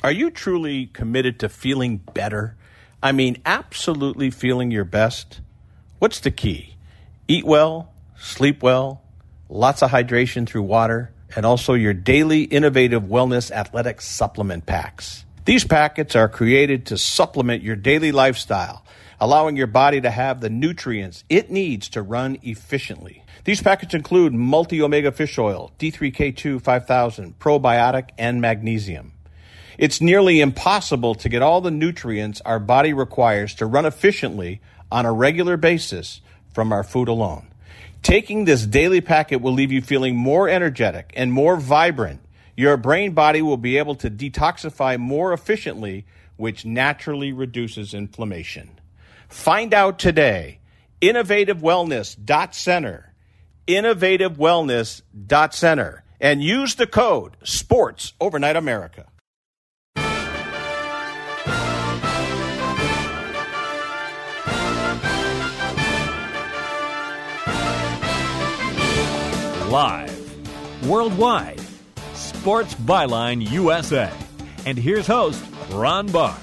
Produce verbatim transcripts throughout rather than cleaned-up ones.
Are you truly committed to feeling better? I mean, absolutely feeling your best? What's the key? Eat well, sleep well, lots of hydration through water, and also your daily innovative wellness athletic supplement packs. These packets are created to supplement your daily lifestyle, allowing your body to have the nutrients it needs to run efficiently. These packets include multi-omega fish oil, D three K two five thousand, probiotic, and magnesium. It's nearly impossible to get all the nutrients our body requires to run efficiently on a regular basis from our food alone. Taking this daily packet will leave you feeling more energetic and more vibrant. Your brain body will be able to detoxify more efficiently, which naturally reduces inflammation. Find out today. innovative wellness dot center. innovative wellness dot center. And use the code SPORTS Overnight America. Live, worldwide, Sports Byline U S A. And here's host, Ron Barr.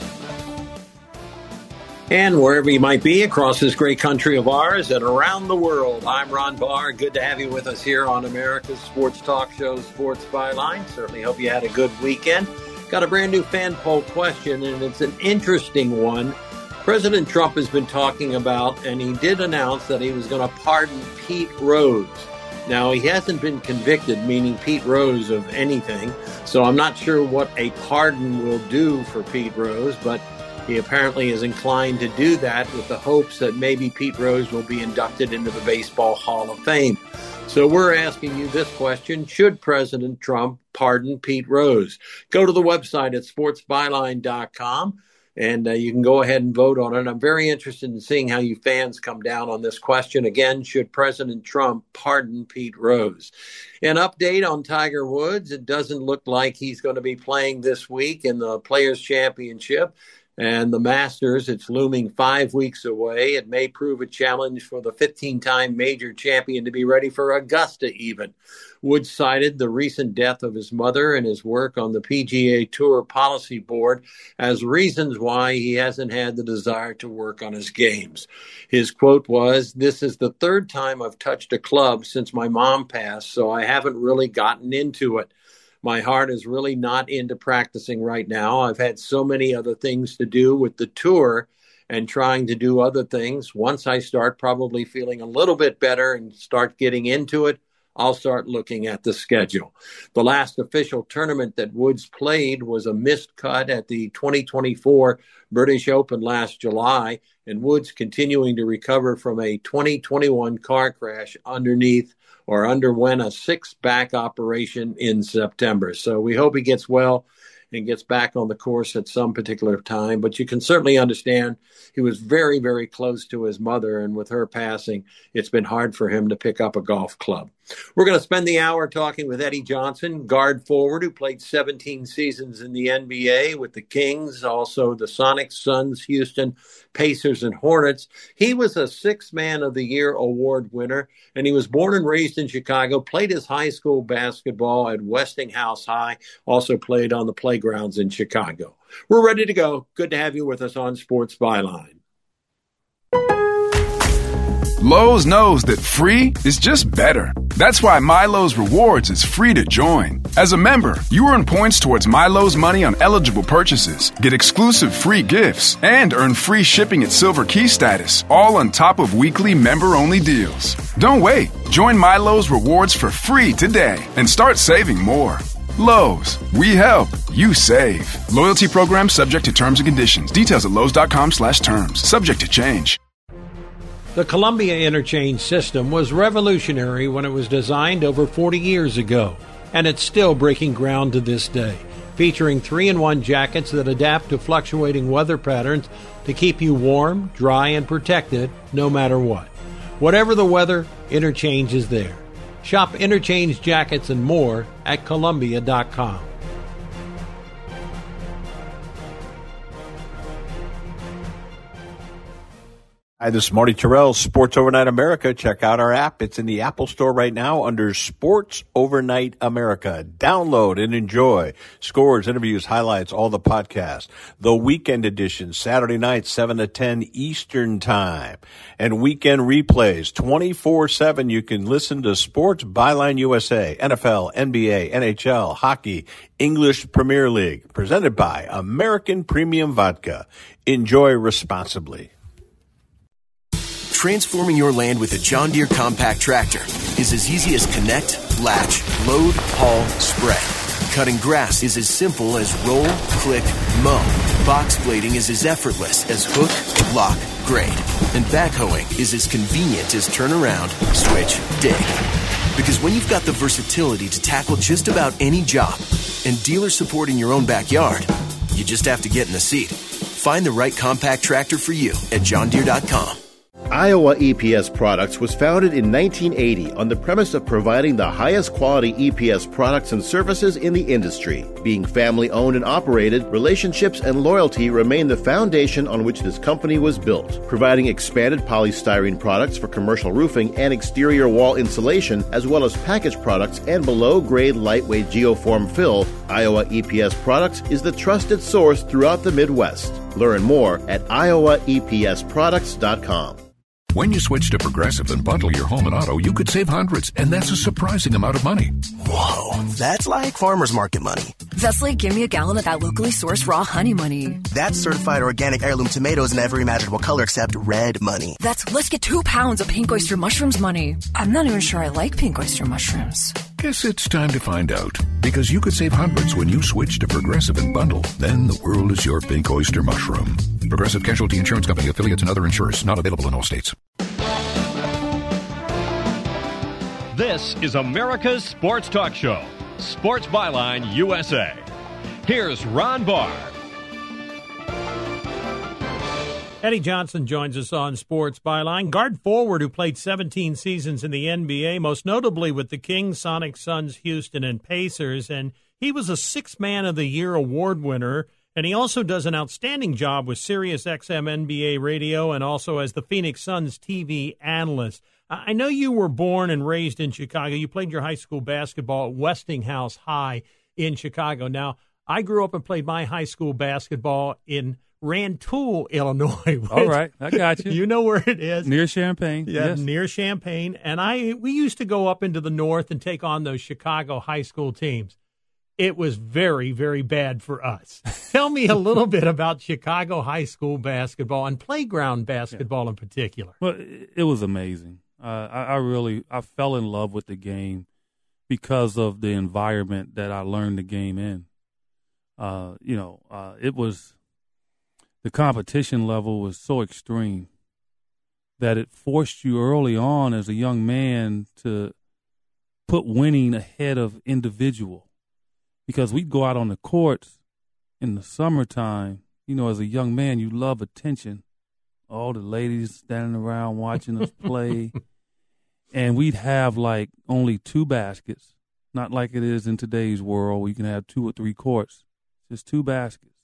And wherever you might be across this great country of ours and around the world, I'm Ron Barr. Good to have you with us here on America's Sports Talk Show, Sports Byline. Certainly hope you had a good weekend. Got a brand new fan poll question, and it's an interesting one. President Trump has been talking about, and he did announce that he was going to pardon Pete Rose. Now, he hasn't been convicted, meaning Pete Rose, of anything, so I'm not sure what a pardon will do for Pete Rose, but he apparently is inclined to do that with the hopes that maybe Pete Rose will be inducted into the Baseball Hall of Fame. So we're asking you this question: should President Trump pardon Pete Rose? Go to the website at sports byline dot com. And uh, you can go ahead and vote on it. I'm very interested in seeing how you fans come down on this question. Again, should President Trump pardon Pete Rose? An update on Tiger Woods. It doesn't look like he's going to be playing this week in the Players' Championship. And the Masters, it's looming five weeks away. It may prove a challenge for the fifteen-time major champion to be ready for Augusta even. Woods cited the recent death of his mother and his work on the P G A Tour Policy Board as reasons why he hasn't had the desire to work on his games. His quote was, "This is the third time I've touched a club since my mom passed, so I haven't really gotten into it. My heart is really not into practicing right now. I've had so many other things to do with the tour and trying to do other things. Once I start probably feeling a little bit better and start getting into it, I'll start looking at the schedule." The last official tournament that Woods played was a missed cut at the twenty twenty-four British Open last July, and Woods continuing to recover from a twenty twenty-one car crash underneath or underwent a six-back operation in September. So we hope he gets well and gets back on the course at some particular time. But you can certainly understand he was very, very close to his mother, and with her passing, it's been hard for him to pick up a golf club. We're going to spend the hour talking with Eddie Johnson, guard forward, who played seventeen seasons in the N B A with the Kings, also the Sonics, Suns, Houston, Pacers, and Hornets. He was a Sixth Man of the Year award winner, and he was born and raised in Chicago, played his high school basketball at Westinghouse High, also played on the playgrounds in Chicago. We're ready to go. Good to have you with us on Sports Byline. Lowe's knows that free is just better. That's why MyLowe's Rewards is free to join. As a member, you earn points towards MyLowe's money on eligible purchases, get exclusive free gifts, and earn free shipping at Silver Key status, all on top of weekly member-only deals. Don't wait. Join MyLowe's Rewards for free today and start saving more. Lowe's, we help, you save. Loyalty program subject to terms and conditions. Details at lowes.com slash terms. Subject to change. The Columbia Interchange system was revolutionary when it was designed over forty years ago, and it's still breaking ground to this day, featuring three in one jackets that adapt to fluctuating weather patterns to keep you warm, dry, and protected no matter what. Whatever the weather, Interchange is there. Shop Interchange jackets and more at Columbia dot com. Hi, this is Marty Terrell, Sports Overnight America. Check out our app. It's in the Apple Store right now under Sports Overnight America. Download and enjoy. Scores, interviews, highlights, all the podcasts. The weekend edition, Saturday night, seven to ten Eastern Time. And weekend replays, twenty-four seven. You can listen to Sports Byline U S A, N F L, N B A, N H L, hockey, English Premier League. Presented by American Premium Vodka. Enjoy responsibly. Transforming your land with a John Deere compact tractor is as easy as connect, latch, load, haul, spread. Cutting grass is as simple as roll, click, mow. Box blading is as effortless as hook, lock, grade. And backhoeing is as convenient as turn around, switch, dig. Because when you've got the versatility to tackle just about any job and dealer support in your own backyard, you just have to get in the seat. Find the right compact tractor for you at john deere dot com. Iowa E P S Products was founded in nineteen eighty on the premise of providing the highest quality E P S products and services in the industry. Being family-owned and operated, relationships and loyalty remain the foundation on which this company was built. Providing expanded polystyrene products for commercial roofing and exterior wall insulation, as well as packaged products and below-grade lightweight geoform fill, Iowa E P S Products is the trusted source throughout the Midwest. Learn more at iowa e p s products dot com. When you switch to Progressive and bundle your home and auto, you could save hundreds, and that's a surprising amount of money. Whoa, that's like farmer's market money. That's like give me a gallon of that locally sourced raw honey money. That's certified organic heirloom tomatoes in every imaginable color except red money. That's let's get two pounds of pink oyster mushrooms money. I'm not even sure I like pink oyster mushrooms. Guess it's time to find out, because you could save hundreds when you switch to Progressive and bundle. Then the world is your pink oyster mushroom. Progressive Casualty Insurance Company, affiliates, and other insurers. Not available in all states. This is America's Sports Talk Show, Sports Byline U S A. Here's Ron Barr. Eddie Johnson joins us on Sports Byline. Guard forward who played seventeen seasons in the N B A, most notably with the Kings, Sonics, Suns, Houston, and Pacers. And he was a Sixth Man of the Year award winner. And he also does an outstanding job with Sirius X M N B A radio and also as the Phoenix Suns T V analyst. I know you were born and raised in Chicago. You played your high school basketball at Westinghouse High in Chicago. Now, I grew up and played my high school basketball in Rantoul, Illinois. All right, I got you. You know where it is. Near Champaign. Yeah, yes. Near Champaign. And I we used to go up into the north and take on those Chicago high school teams. It was very, very bad for us. Tell me a little bit about Chicago high school basketball and playground basketball yeah. in particular. Well, it was amazing. Uh, I, I really I fell in love with the game because of the environment that I learned the game in. Uh, you know, uh, it was the competition level was so extreme that it forced you early on as a young man to put winning ahead of individual. Because we'd go out on the courts in the summertime, you know, as a young man, you love attention. All the ladies standing around watching us play. And we'd have like only two baskets, not like it is in today's world where you can have two or three courts, just two baskets.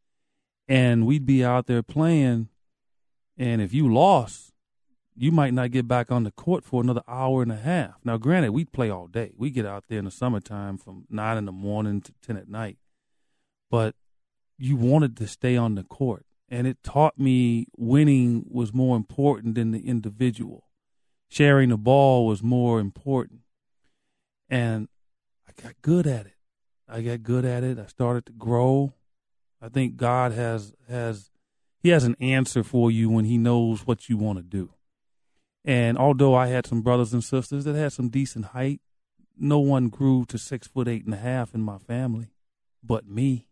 And we'd be out there playing, and if you lost, you might not get back on the court for another hour and a half. Now, granted, we'd play all day. We get out there in the summertime from nine in the morning to ten at night. But you wanted to stay on the court. And it taught me winning was more important than the individual. Sharing the ball was more important. And I got good at it. I got good at it. I started to grow. I think God has has he has an answer for you when he knows what you want to do. And although I had some brothers and sisters that had some decent height, no one grew to six foot eight and a half in my family but me.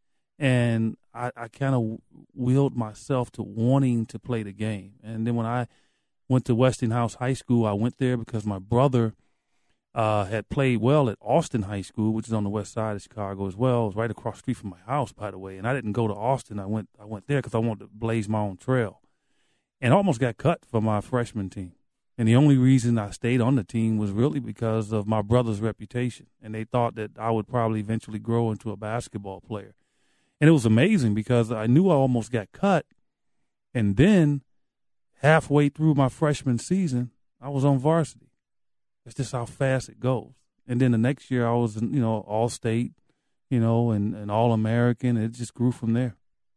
And I, I kind of willed myself to wanting to play the game. And then when I went to Westinghouse High School, I went there because my brother uh, had played well at Austin High School, which is on the west side of Chicago as well. It was right across the street from my house, by the way. And I didn't go to Austin. I went I went there because I wanted to blaze my own trail. And almost got cut for my freshman team. And the only reason I stayed on the team was really because of my brother's reputation. And they thought that I would probably eventually grow into a basketball player. And it was amazing because I knew I almost got cut. And then halfway through my freshman season, I was on varsity. It's just how fast it goes. And then the next year I was, you know, all-state, you know, and, and all-American. It just grew from there.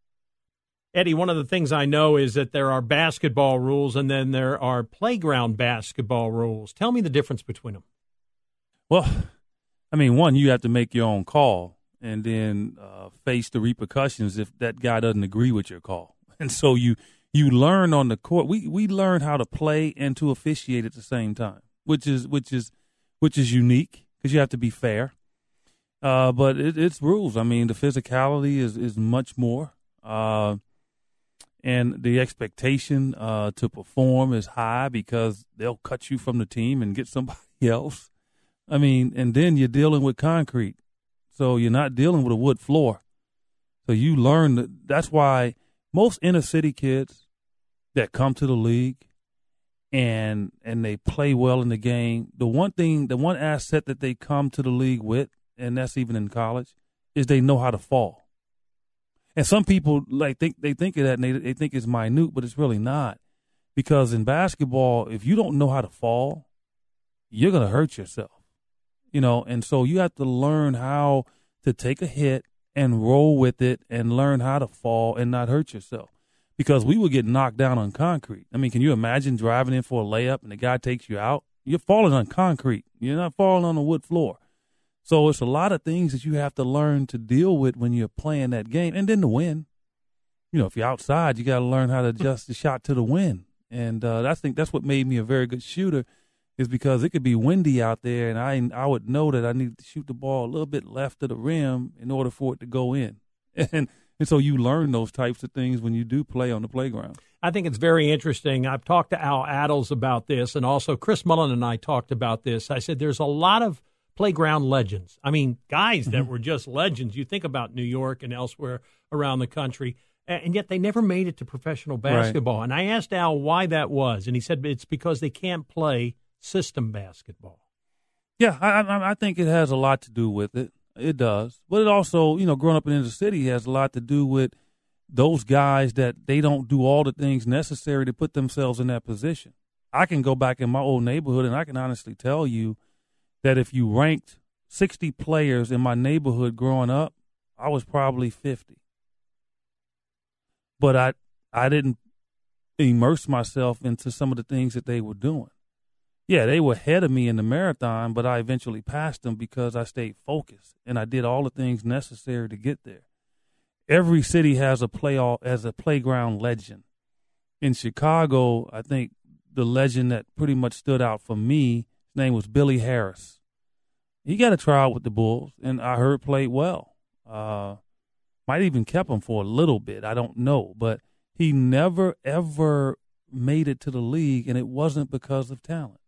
Eddie, one of the things I know is that there are basketball rules and then there are playground basketball rules. Tell me the difference between them. Well, I mean, one, you have to make your own call and then uh, face the repercussions if that guy doesn't agree with your call. And so you you learn on the court. We we learn how to play and to officiate at the same time, which is which is which is unique because you have to be fair. Uh, but it, it's rules. I mean, the physicality is is much more. Uh, And the expectation uh, to perform is high because they'll cut you from the team and get somebody else. I mean, and then you're dealing with concrete. So you're not dealing with a wood floor. So you learn that. That's why most inner city kids that come to the league and and they play well in the game, the one thing, the one asset that they come to the league with, and that's even in college, is they know how to fall. And some people like think they think of that and they they think it's minute, but it's really not. Because in basketball, if you don't know how to fall, you're gonna hurt yourself. You know, and so you have to learn how to take a hit and roll with it and learn how to fall and not hurt yourself. Because we would get knocked down on concrete. I mean, can you imagine driving in for a layup and the guy takes you out? You're falling on concrete. You're not falling on a wood floor. So it's a lot of things that you have to learn to deal with when you're playing that game. And then to win, you know, if you're outside, you got to learn how to adjust the shot to the wind. And uh, I think that's what made me a very good shooter, is because it could be windy out there, and I I would know that I needed to shoot the ball a little bit left of the rim in order for it to go in. And and so you learn those types of things when you do play on the playground. I think it's very interesting. I've talked to Al Adels about this, and also Chris Mullen and I talked about this. I said there's a lot of playground legends. I mean, guys that mm-hmm. were just legends. You think about New York and elsewhere around the country, and yet they never made it to professional basketball. Right. And I asked Al why that was, and he said it's because they can't play system basketball. Yeah, I, I, I think it has a lot to do with it. It does. But it also, you know, growing up in the city has a lot to do with those guys that they don't do all the things necessary to put themselves in that position. I can go back in my old neighborhood, and I can honestly tell you that if you ranked sixty players in my neighborhood growing up, I was probably fifty. But I I didn't immerse myself into some of the things that they were doing. Yeah, they were ahead of me in the marathon, but I eventually passed them because I stayed focused and I did all the things necessary to get there. Every city has a play as a playground legend. In Chicago, I think the legend that pretty much stood out for me, his name was Billy Harris. He got a tryout with the Bulls, and I heard played well. Uh, might even kept him for a little bit. I don't know, but he never ever made it to the league, and it wasn't because of talent.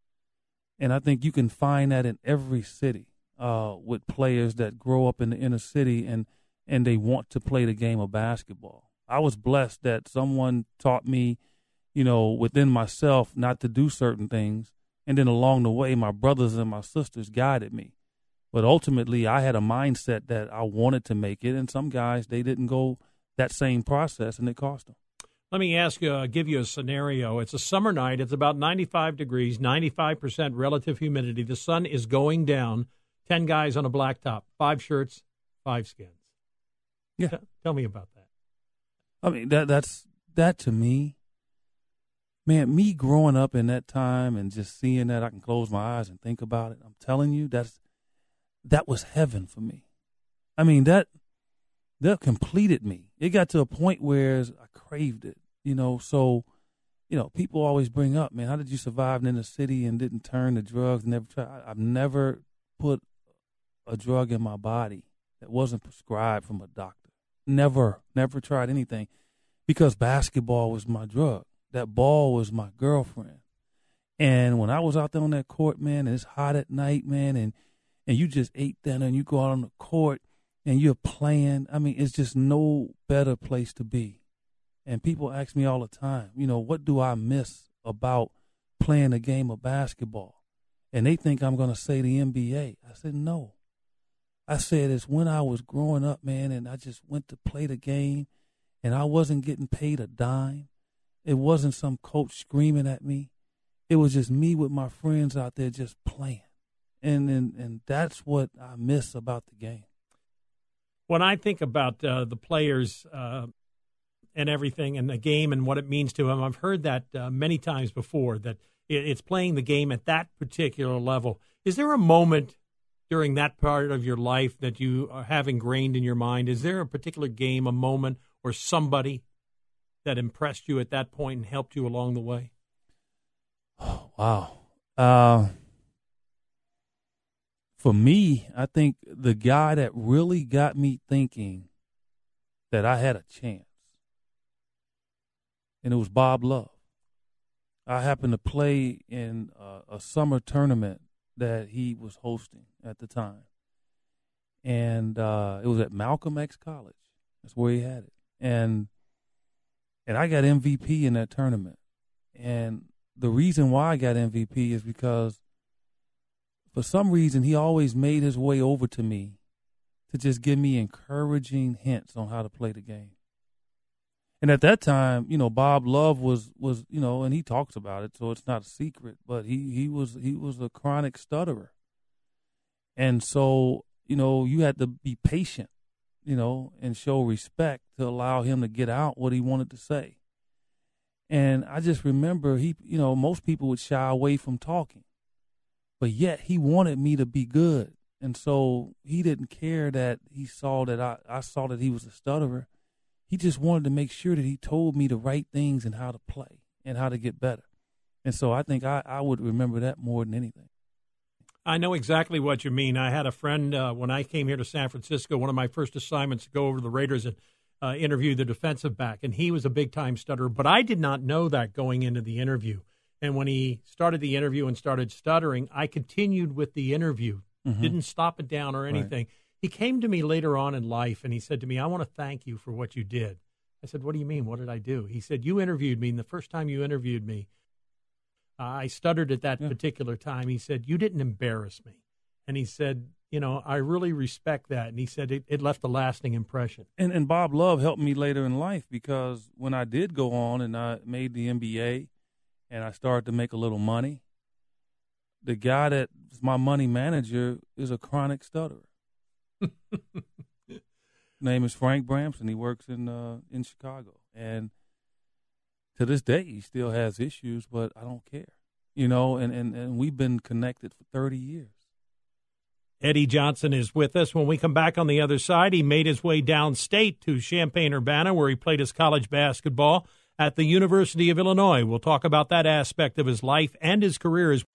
And I think you can find that in every city uh, with players that grow up in the inner city and, and they want to play the game of basketball. I was blessed that someone taught me, you know, within myself not to do certain things. And then along the way, my brothers and my sisters guided me. But ultimately, I had a mindset that I wanted to make it. And some guys, they didn't go that same process, and it cost them. Let me ask you, uh, give you a scenario. It's a summer night. It's about ninety-five degrees, ninety-five percent relative humidity. The sun is going down. Ten guys on a blacktop, five shirts, five skins. Yeah. T- tell me about that. I mean, that that's that to me, man, me growing up in that time and just seeing that, I can close my eyes and think about it. I'm telling you, that's that was heaven for me. I mean, that that completed me. It got to a point where I craved it, you know. So, you know, people always bring up, man, how did you survive in the city and didn't turn to drugs? Never try. I've never put a drug in my body that wasn't prescribed from a doctor. Never, never tried anything, because basketball was my drug. That ball was my girlfriend. And when I was out there on that court, man, and it's hot at night, man, and, and you just ate dinner and you go out on the court and you're playing, I mean, it's just no better place to be. And people ask me all the time, you know, what do I miss about playing a game of basketball? And they think I'm going to say the N B A. I said, no. I said it's when I was growing up, man, and I just went to play the game, and I wasn't getting paid a dime. It wasn't some coach screaming at me. It was just me with my friends out there just playing. And and, and that's what I miss about the game. When I think about uh, the players uh, and everything and the game and what it means to them, I've heard that uh, many times before, that it's playing the game at that particular level. Is there a moment during that part of your life that you have ingrained in your mind? Is there a particular game, a moment, or somebody that impressed you at that point and helped you along the way? Oh, wow. Uh, for me, I think the guy that really got me thinking that I had a chance, and it was Bob Love. I happened to play in a, a summer tournament that he was hosting at the time. And uh, it was at Malcolm X College. That's where he had it. And and I got M V P in that tournament. And the reason why I got M V P is because for some reason he always made his way over to me to just give me encouraging hints on how to play the game. And at that time, you know, Bob Love was, was, you know, and he talks about it, so it's not a secret, but he, he was he was a chronic stutterer. And so, you know, you had to be patient, you know, and show respect to allow him to get out what he wanted to say. And I just remember he, you know, most people would shy away from talking, but yet he wanted me to be good. And so he didn't care that he saw that I, I saw that he was a stutterer. He just wanted to make sure that he told me the right things and how to play and how to get better. And so I think I, I would remember that more than anything. I know exactly what you mean. I had a friend uh, when I came here to San Francisco, one of my first assignments to go over to the Raiders and uh, interview the defensive back, and he was a big-time stutterer. But I did not know that going into the interview. And when he started the interview and started stuttering, I continued with the interview, mm-hmm. didn't stop it down or anything. Right. He came to me later on in life, and he said to me, I want to thank you for what you did. I said, what do you mean? What did I do? He said, you interviewed me, and the first time you interviewed me, uh, I stuttered at that yeah. particular time. He said, you didn't embarrass me. And he said, you know, I really respect that. And he said it, it left a lasting impression. And, and Bob Love helped me later in life, because when I did go on and I made the N B A and I started to make a little money, the guy that's my money manager is a chronic stutterer. Name is Frank Bramson. He works in uh, in Chicago, and to this day he still has issues, but I don't care, you know. And, and, and we've been connected for thirty years. Eddie Johnson is with us. When we come back on the other side, he made his way downstate to Champaign-Urbana, where he played his college basketball at the University of Illinois. We'll talk about that aspect of his life and his career as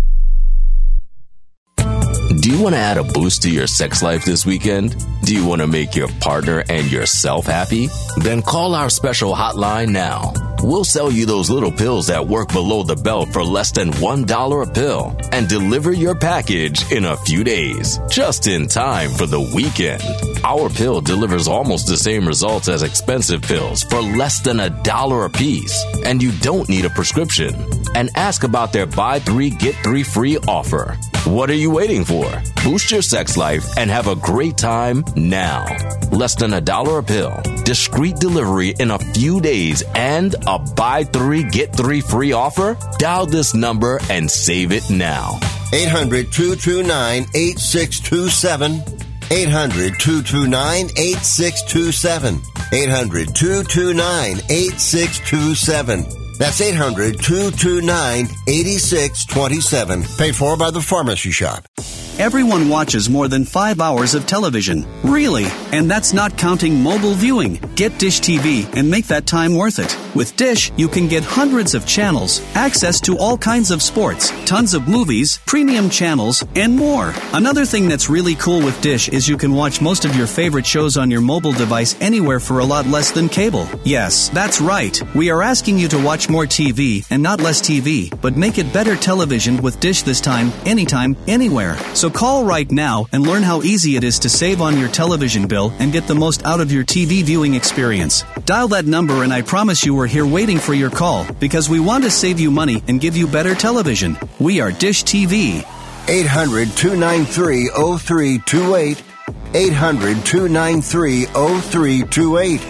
Do you want to add a boost to your sex life this weekend? Do you want to make your partner and yourself happy? Then call our special hotline now. We'll sell you those little pills that work below the belt for less than one dollar a pill and deliver your package in a few days, just in time for the weekend. Our pill delivers almost the same results as expensive pills for less than a dollar a piece, and you don't need a prescription. And ask about their buy three, get three free offer. What are you waiting for? Boost your sex life and have a great time now. Less than a dollar a pill, discreet delivery in a few days, and a buy three, get three free offer? Dial this number and save it now. eight hundred, two two nine, eight six two seven. eight hundred, two two nine, eight six two seven. eight hundred, two two nine, eight six two seven. That's eight hundred, two two nine, eight six two seven. Paid for by the Pharmacy Shop. Everyone watches more than five hours of television. Really? And that's not counting mobile viewing. Get Dish T V and make that time worth it. With Dish, you can get hundreds of channels, access to all kinds of sports, tons of movies, premium channels, and more. Another thing that's really cool with Dish is you can watch most of your favorite shows on your mobile device anywhere for a lot less than cable. Yes, that's right. We are asking you to watch more T V and not less T V, but make it better television with Dish this time, anytime, anywhere. So call right now and learn how easy it is to save on your television bill and get the most out of your T V viewing experience. Dial that number and I promise you we're here waiting for your call, because we want to save you money and give you better television. We are Dish T V. eight hundred, two nine three, oh three two eight. eight hundred, two nine three, oh three two eight.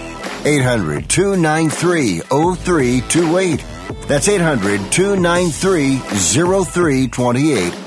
eight hundred, two nine three, oh three two eight. That's eight hundred, two nine three, oh three two eight.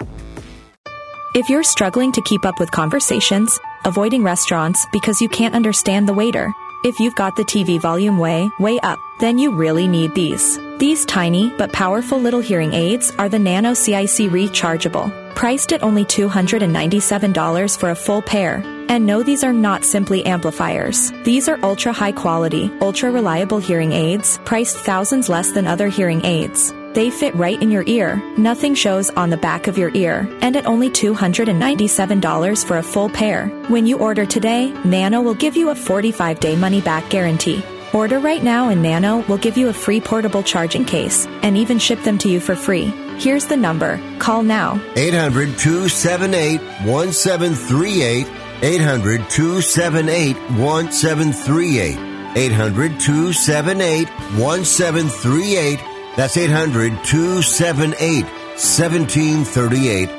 If you're struggling to keep up with conversations, avoiding restaurants because you can't understand the waiter, if you've got the T V volume way, way up, then you really need these. These tiny but powerful little hearing aids are the Nano C I C Rechargeable, priced at only two hundred ninety-seven dollars for a full pair. And no, these are not simply amplifiers. These are ultra high quality, ultra reliable hearing aids, priced thousands less than other hearing aids. They fit right in your ear. Nothing shows on the back of your ear. And at only two hundred ninety-seven dollars for a full pair. When you order today, Nano will give you a forty-five day money-back guarantee. Order right now and Nano will give you a free portable charging case and even ship them to you for free. Here's the number. Call now. eight hundred, two seven eight, one seven three eight. eight hundred, two seven eight, one seven three eight. eight hundred, two seven eight, one seven three eight. That's eight hundred, two seven eight, one seven three eight.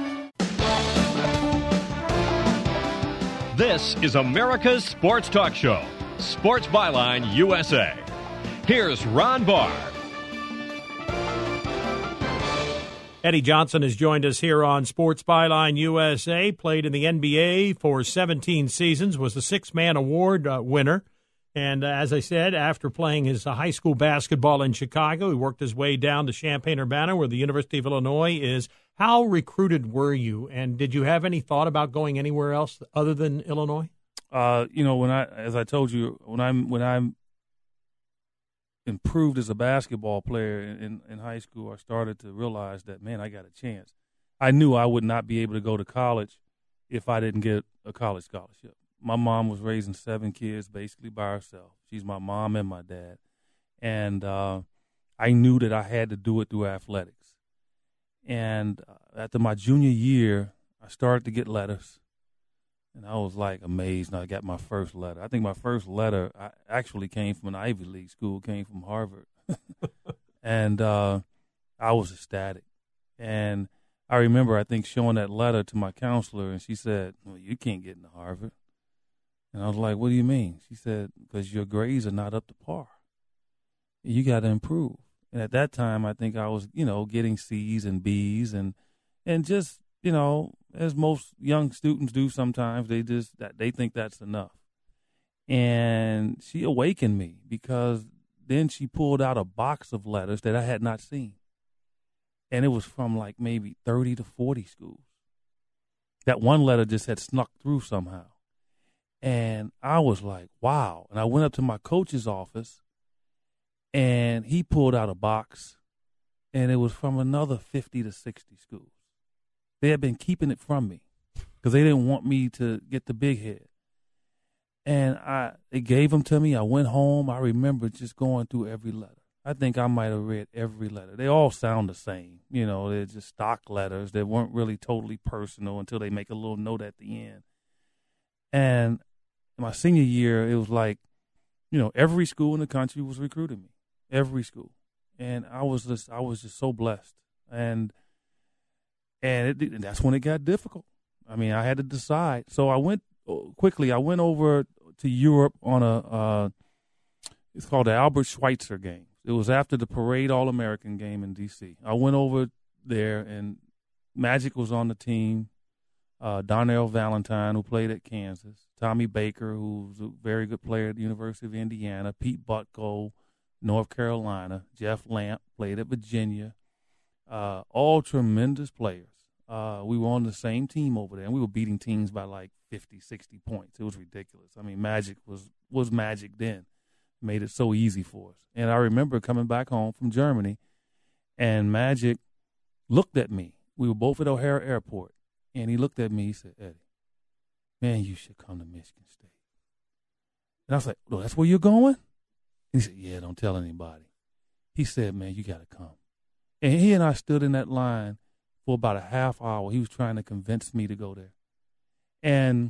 This is America's Sports Talk Show, Sports Byline U S A. Here's Ron Barr. Eddie Johnson has joined us here on Sports Byline U S A, played in the N B A for seventeen seasons, was the six-man award uh, winner. And uh, as I said, after playing his uh, high school basketball in Chicago, he worked his way down to Champaign-Urbana, where the University of Illinois is. How recruited were you, and did you have any thought about going anywhere else other than Illinois? Uh, you know, when I, as I told you, when I'm when I'm improved as a basketball player in, in high school, I started to realize that, man, I got a chance. I knew I would not be able to go to college if I didn't get a college scholarship. My mom was raising seven kids basically by herself. She's my mom and my dad. And uh, I knew that I had to do it through athletics. And uh, after my junior year, I started to get letters. And I was like amazed when I got my first letter. I think my first letter I actually came from an Ivy League school, came from Harvard. and uh, I was ecstatic. And I remember, I think, showing that letter to my counselor, and she said, well, you can't get into Harvard. And I was like, what do you mean? She said, because your grades are not up to par. You got to improve. And at that time, I think I was, you know, getting C's and B's and and just, you know, as most young students do sometimes, they just, that they think that's enough. And she awakened me because then she pulled out a box of letters that I had not seen. And it was from like maybe thirty to forty schools. That one letter just had snuck through somehow. And I was like, wow. And I went up to my coach's office, and he pulled out a box, and it was from another fifty to sixty schools. They had been keeping it from me because they didn't want me to get the big head. And I, they gave them to me. I went home. I remember just going through every letter. I think I might have read every letter. They all sound the same. You know, they're just stock letters. They weren't really totally personal until they make a little note at the end. And my senior year, it was like, you know, every school in the country was recruiting me, every school, and I was just, I was just so blessed, and and, it, and that's when it got difficult. I mean, I had to decide, so I went quickly. I went over to Europe on a, uh, it's called the Albert Schweitzer game. It was after the Parade All-American game in D C. I went over there, and Magic was on the team. Uh, Darnell Valentine, who played at Kansas, Tommy Baker, who was a very good player at the University of Indiana, Pete Butko, North Carolina, Jeff Lamp, played at Virginia, uh, all tremendous players. Uh, we were on the same team over there, and we were beating teams by like fifty, sixty points. It was ridiculous. I mean, Magic was, was Magic then. Made it so easy for us. And I remember coming back home from Germany, and Magic looked at me. We were both at O'Hare Airport. And he looked at me, he said, Eddie, man, you should come to Michigan State. And I was like, oh, that's where you're going? And he said, yeah, don't tell anybody. He said, man, you got to come. And he and I stood in that line for about a half hour. He was trying to convince me to go there. And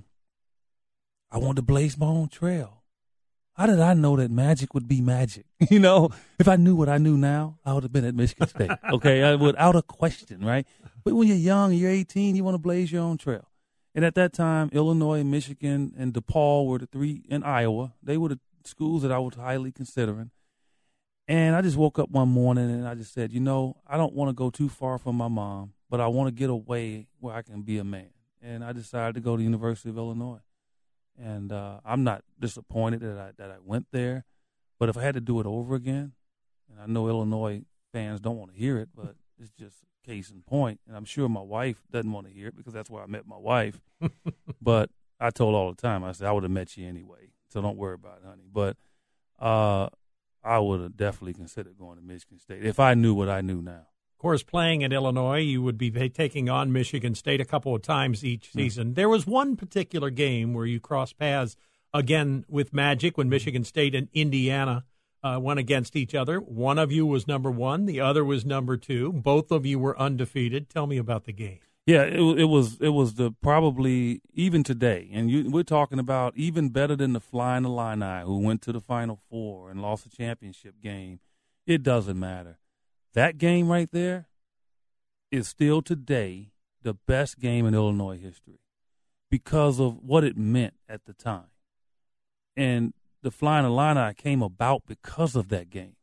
I wanted to blaze my own trail. How did I know that Magic would be Magic? You know, if I knew what I knew now, I would have been at Michigan State. Okay, without a question, right? But when you're young, you're eighteen, you want to blaze your own trail. And at that time, Illinois, Michigan, and DePaul were the three, in Iowa, they were the schools that I was highly considering. And I just woke up one morning and I just said, you know, I don't want to go too far from my mom, but I want to get away where I can be a man. And I decided to go to the University of Illinois. And uh, I'm not disappointed that I that I went there. But if I had to do it over again, and I know Illinois fans don't want to hear it, but it's just a case in point. And I'm sure my wife doesn't want to hear it because that's where I met my wife. But I told all the time, I said, I would have met you anyway, so don't worry about it, honey. But uh, I would have definitely considered going to Michigan State if I knew what I knew now. Of course, playing at Illinois, you would be taking on Michigan State a couple of times each season. Mm. There was one particular game where you crossed paths again with Magic when Michigan State and Indiana uh, went against each other. One of you was number one. The other was number two. Both of you were undefeated. Tell me about the game. Yeah, it, it was it was the probably even today, and you, we're talking about even better than the Flying Illini who went to the Final Four and lost a championship game. It doesn't matter. That game right there is still today the best game in Illinois history because of what it meant at the time. And the Flying Illini came about because of that game.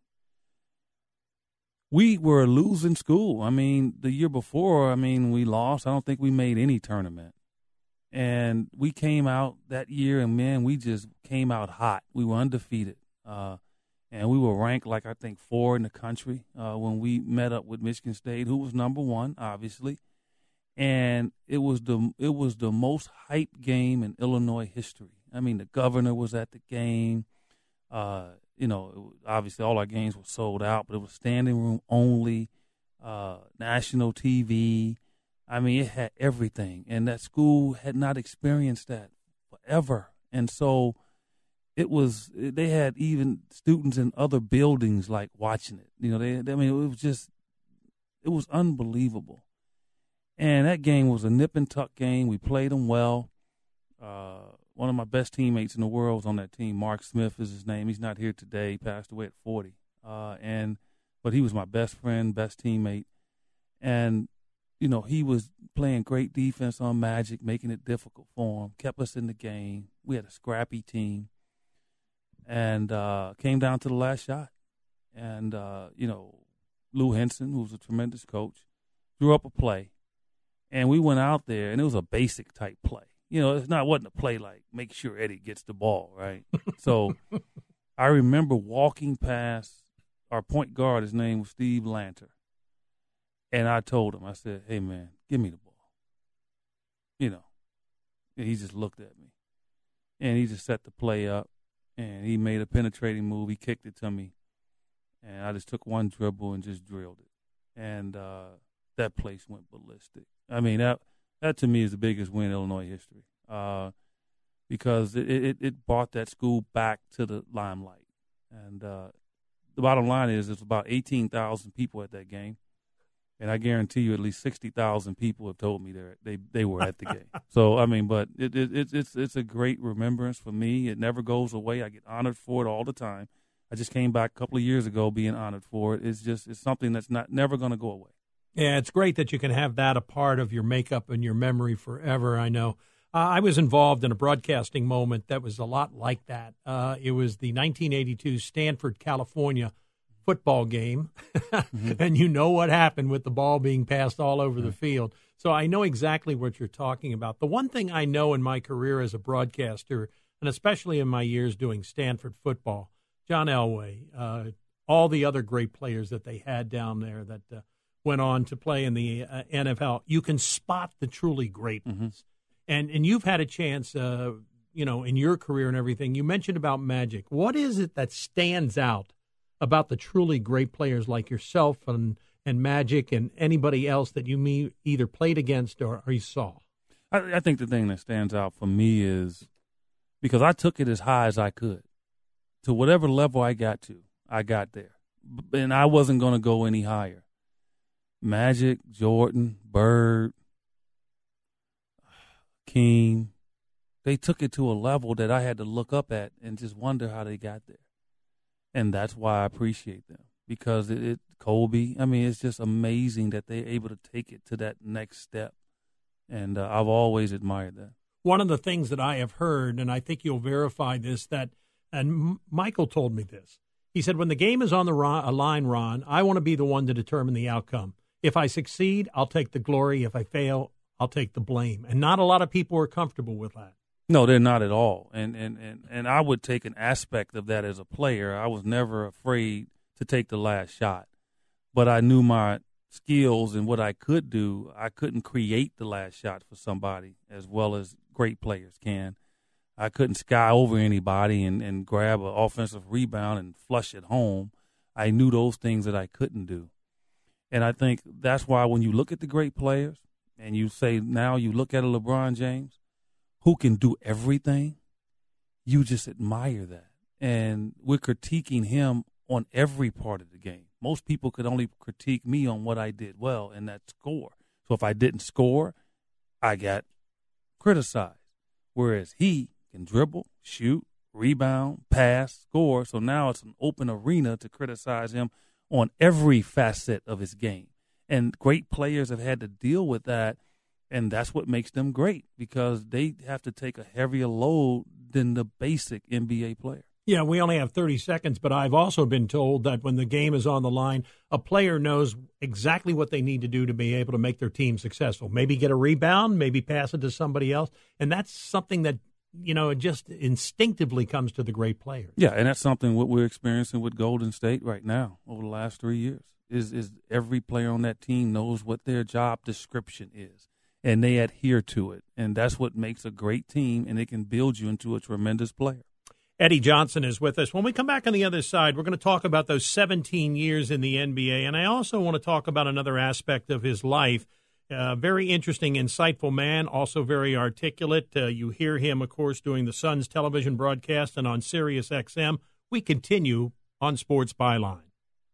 We were a losing school. I mean, the year before, I mean, we lost. I don't think we made any tournament. And we came out that year, and, man, we just came out hot. We were undefeated. Uh, and we were ranked, like, I think, four in the country uh, when we met up with Michigan State, who was number one, obviously. And it was the it was the most hyped game in Illinois history. I mean, the governor was at the game. Uh, you know, it was, obviously all our games were sold out, but it was standing room only, uh, national T V. I mean, it had everything. And that school had not experienced that forever. And so it was, they had even students in other buildings like watching it. You know, they, I mean, it was just, it was unbelievable. And that game was a nip and tuck game. We played them well. Uh, one of my best teammates in the world was on that team. Mark Smith is his name. He's not here today. He passed away at forty. Uh, and but he was my best friend, best teammate. And, you know, he was playing great defense on Magic, making it difficult for him, kept us in the game. We had a scrappy team. And uh, came down to the last shot. And, uh, you know, Lou Henson, who was a tremendous coach, drew up a play. And we went out there, and it was a basic type play. You know, it's not wasn't a play like make sure Eddie gets the ball, right? So I remember walking past our point guard. His name was Steve Lanter. And I told him, I said, hey, man, give me the ball. You know, and he just looked at me. And he just set the play up, and he made a penetrating move. He kicked it to me, and I just took one dribble and just drilled it. And uh, that place went ballistic. I mean, that that to me is the biggest win in Illinois history uh, because it, it, it brought that school back to the limelight. And uh, the bottom line is there's about eighteen thousand people at that game. And I guarantee you at least sixty thousand people have told me they they were at the game. So, I mean, but it, it, it, it's it's a great remembrance for me. It never goes away. I get honored for it all the time. I just came back a couple of years ago being honored for it. It's just it's something that's not never going to go away. Yeah, it's great that you can have that a part of your makeup and your memory forever, I know. Uh, I was involved in a broadcasting moment that was a lot like that. Uh, it was the nineteen eighty-two Stanford, California football game, mm-hmm. and you know what happened with the ball being passed all over mm-hmm. the field. So I know exactly what you're talking about. The one thing I know in my career as a broadcaster, and especially in my years doing Stanford football, John Elway, uh, all the other great players that they had down there that uh, went on to play in the uh, N F L, you can spot the truly great ones. Mm-hmm. And and you've had a chance, uh, you know, in your career and everything. You mentioned about Magic. What is it that stands out about the truly great players like yourself and, and Magic and anybody else that you me either played against or, or you saw? I, I think the thing that stands out for me is because I took it as high as I could. To whatever level I got to, I got there. And I wasn't going to go any higher. Magic, Jordan, Bird, King, they took it to a level that I had to look up at and just wonder how they got there. And that's why I appreciate them because it, it Kobe, I mean, it's just amazing that they're able to take it to that next step. And uh, I've always admired that. One of the things that I have heard, and I think you'll verify this, that and M- Michael told me this. He said, when the game is on the ro- line, Ron, I want to be the one to determine the outcome. If I succeed, I'll take the glory. If I fail, I'll take the blame. And not a lot of people are comfortable with that. No, they're not at all. And, and, and, and I would take an aspect of that as a player. I was never afraid to take the last shot. But I knew my skills and what I could do. I couldn't create the last shot for somebody as well as great players can. I couldn't sky over anybody and, and grab an offensive rebound and flush it home. I knew those things that I couldn't do. And I think that's why when you look at the great players and you say now you look at a LeBron James who can do everything, you just admire that. And we're critiquing him on every part of the game. Most people could only critique me on what I did well in that score. So if I didn't score, I got criticized. Whereas he can dribble, shoot, rebound, pass, score. So now it's an open arena to criticize him on every facet of his game. And great players have had to deal with that, and that's what makes them great because they have to take a heavier load than the basic N B A player. Yeah, we only have thirty seconds, but I've also been told that when the game is on the line, a player knows exactly what they need to do to be able to make their team successful. Maybe get a rebound, maybe pass it to somebody else, and that's something that, you know, it just instinctively comes to the great players. Yeah, and that's something what we're experiencing with Golden State right now over the last three years. Is is every player on that team knows what their job description is, and they adhere to it, and that's what makes a great team, and it can build you into a tremendous player. Eddie Johnson is with us. When we come back on the other side, we're going to talk about those seventeen years in the N B A, and I also want to talk about another aspect of his life. Uh, very interesting, insightful man, also very articulate. Uh, you hear him, of course, doing the Suns television broadcast and on Sirius X M. We continue on Sports Byline.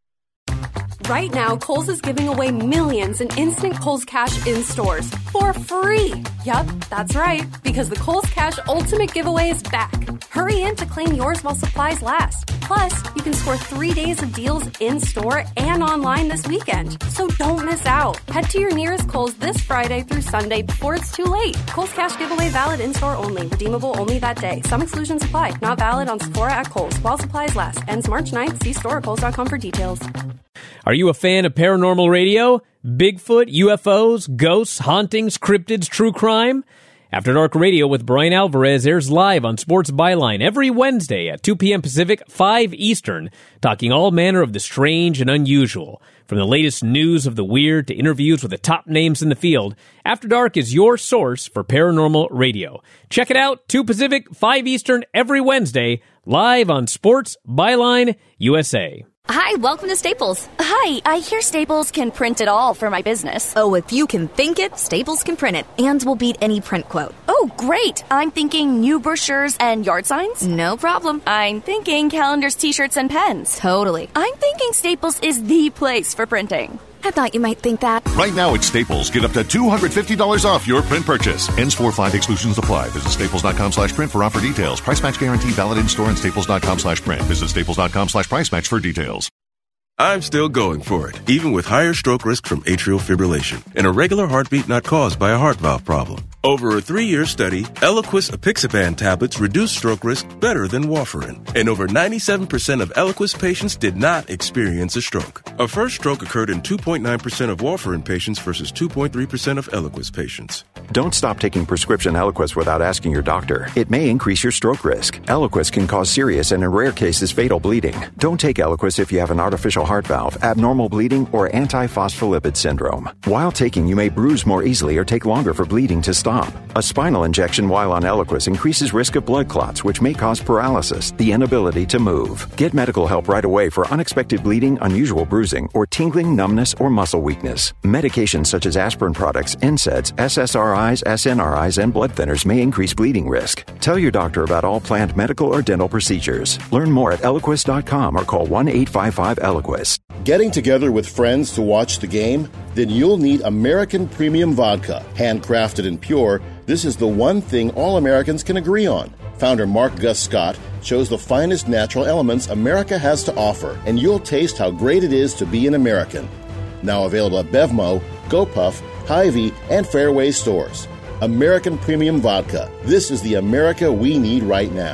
Right now, Kohl's is giving away millions in instant Kohl's Cash in stores for free. Yup, that's right, because the Kohl's Cash Ultimate Giveaway is back. Hurry in to claim yours while supplies last. Plus, you can score three days of deals in store and online this weekend. So don't miss out. Head to your nearest Kohl's this Friday through Sunday before it's too late. Kohl's Cash Giveaway valid in store only. Redeemable only that day. Some exclusions apply. Not valid on Sephora at Kohl's while supplies last. Ends March ninth. See store at kohls dot com for details. Are you a fan of paranormal radio? Bigfoot, U F Os, ghosts, hauntings, cryptids, true crime? After Dark Radio with Brian Alvarez airs live on Sports Byline every Wednesday at two p.m. Pacific, five Eastern, talking all manner of the strange and unusual. From the latest news of the weird to interviews with the top names in the field, After Dark is your source for paranormal radio. Check it out, two Pacific, five Eastern, every Wednesday, live on Sports Byline U S A. Hi, welcome to Staples. Hi, I hear Staples can print it all for my business. Oh, if you can think it, Staples can print it, and will beat any print quote. Oh, great. I'm thinking new brochures and yard signs. No problem. I'm thinking calendars, t-shirts, and pens. Totally. I'm thinking Staples is the place for printing. I thought you might think that. Right now at Staples, get up to two hundred fifty dollars off your print purchase. Ends four five exclusions apply. Visit staples.com slash print for offer details. Price match guarantee valid in store and staples.com slash print. Visit staples.com slash price match for details. I'm still going for it, even with higher stroke risk from atrial fibrillation and a regular heartbeat not caused by a heart valve problem. Over a three-year study, Eliquis apixaban tablets reduced stroke risk better than warfarin. And over ninety-seven percent of Eliquis patients did not experience a stroke. A first stroke occurred in two point nine percent of warfarin patients versus two point three percent of Eliquis patients. Don't stop taking prescription Eliquis without asking your doctor. It may increase your stroke risk. Eliquis can cause serious and in rare cases fatal bleeding. Don't take Eliquis if you have an artificial heart valve, abnormal bleeding, or antiphospholipid syndrome. While taking, you may bruise more easily or take longer for bleeding to stop. A spinal injection while on Eliquis increases risk of blood clots, which may cause paralysis, the inability to move. Get medical help right away for unexpected bleeding, unusual bruising, or tingling, numbness, or muscle weakness. Medications such as aspirin products, N SAIDs, S S R Is, S N R Is, and blood thinners may increase bleeding risk. Tell your doctor about all planned medical or dental procedures. Learn more at Eliquis dot com or call one eight five five Eliquis. Getting together with friends to watch the game? Then you'll need American Premium Vodka. Handcrafted and pure, this is the one thing all Americans can agree on. Founder Mark Gus Scott chose the finest natural elements America has to offer, and you'll taste how great it is to be an American. Now available at Bevmo, GoPuff, Hy-Vee, and Fairway stores. American Premium Vodka. This is the America we need right now.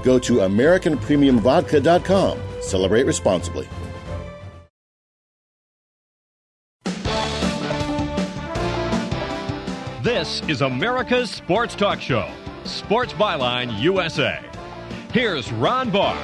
Go to American Premium Vodka dot com. Celebrate responsibly. This is America's Sports Talk Show, Sports Byline U S A. Here's Ron Barr.